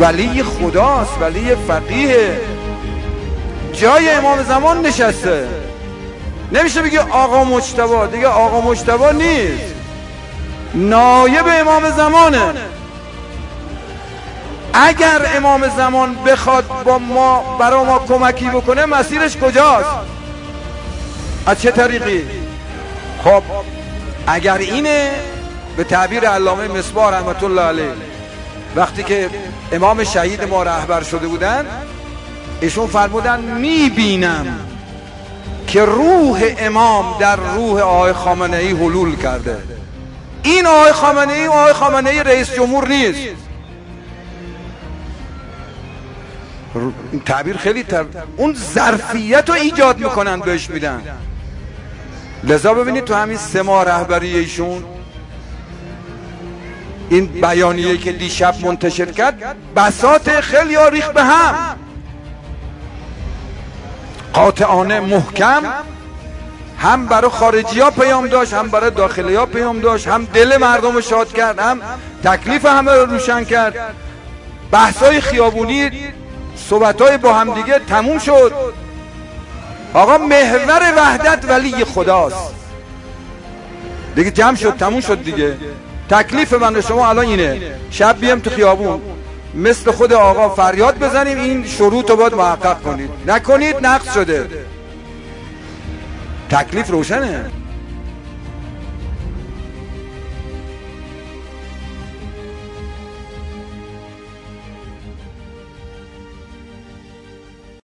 ولی خداست، ولی فقیه، جای امام زمان نشسته. نمیشه بگی آقا مجتبی، دیگه آقا مجتبی نیست، نایب امام زمانه. اگر امام زمان بخواد برای ما کمکی بکنه، مسیرش کجاست؟ از چه طریقی؟ خب اگر اینه، به تعبیر علامه مصباح رحمت الله علیه، وقتی که امام شهید ما رهبر شده بودن، ایشون فرمودن میبینم که روح امام در روح آقای خامنه ای حلول کرده. این آقای خامنه ای رئیس جمهور نیست. این تعبیر خیلی اون ظرفیت رو ایجاد میکنن، بهش میدن. لذا ببینید تو همین 3 ماه رهبری ایشون، این بیانیه که دیشب منتشر کرد، بساط خیلی ها ریخت به هم، قاطعانه محکم، هم برای خارجی ها پیام داشت، هم برای داخلی ها پیام داشت، هم دل مردم رو شاد کرد، هم تکلیف همه رو روشن کرد. بحثای خیابونی، صحبتای با هم دیگه تموم شد. آقا محور وحدت ولی خداست دیگه، جمع شد، تموم شد دیگه. تکلیف من و شما الان اینه، شب بیام تو خیابون مثل خود آقا فریاد بزنیم این شروط رو باید محقق کنید، نکنید نقض شده. تکلیف روشنه.